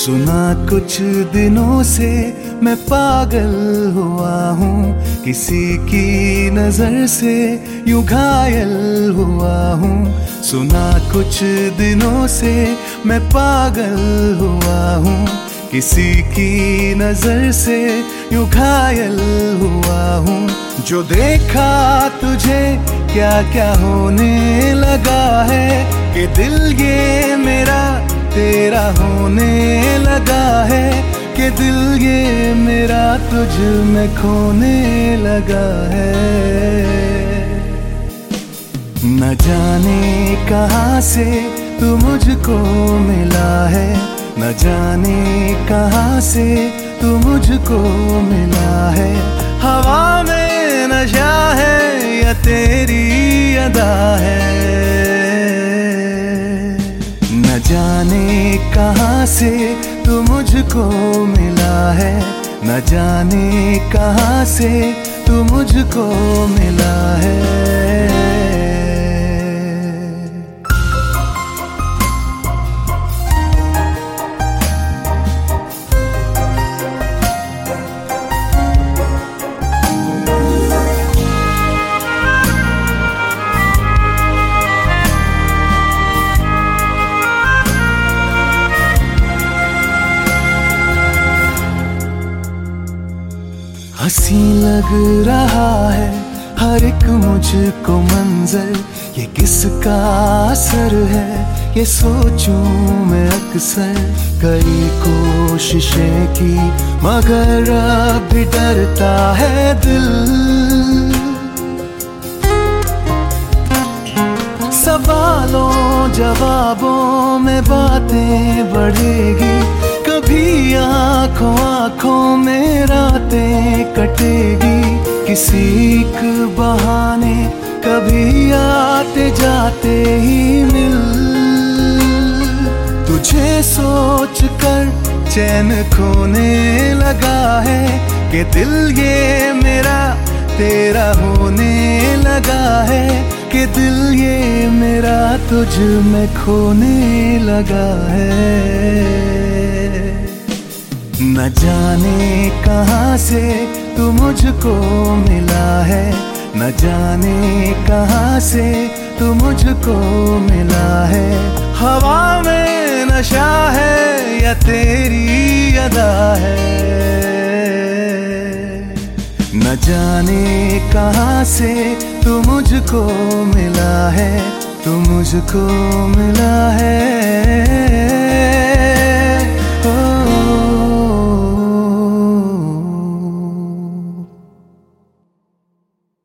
सुना कुछ दिनों से मैं पागल हुआ हूँ, किसी की नजर से यूं घायल हुआ हूँ। सुना कुछ दिनों से मैं पागल हुआ हूँ, किसी की नजर से यूं घायल हुआ हूँ। जो देखा तुझे क्या क्या होने लगा है, कि दिल ये मेरा तेरा होने लगा है, कि दिल ये मेरा तुझ में खोने लगा है। न जाने कहाँ से तू मुझको मिला है, न जाने कहाँ से तू मुझको मिला है। हवा में नशा है या तेरी अदा है, न जाने कहाँ से तू मुझको मिला है, न जाने कहाँ से तू मुझको मिला है। हंसी लग रहा है हर एक मुझको मंजर, ये किसका असर है ये सोचूं मैं अक्सर। कई कोशिशें की मगर अब भी डरता है दिल, सवालों जवाबों में बातें बढ़ेगी, कभी आंखों आंखों में रातें कटेगी। किसी एक बहाने कभी आते जाते ही मिल, तुझे सोच कर चैन खोने लगा है, कि दिल ये मेरा तेरा होने लगा है, कि दिल ये मेरा तुझ में खोने लगा है। न जाने कहाँ से तू मुझको मिला है, न जाने कहाँ से तू मुझको मिला है। हवा में नशा है या तेरी अदा है, न जाने कहाँ से तू मुझको मिला है, तू मुझको मिला है।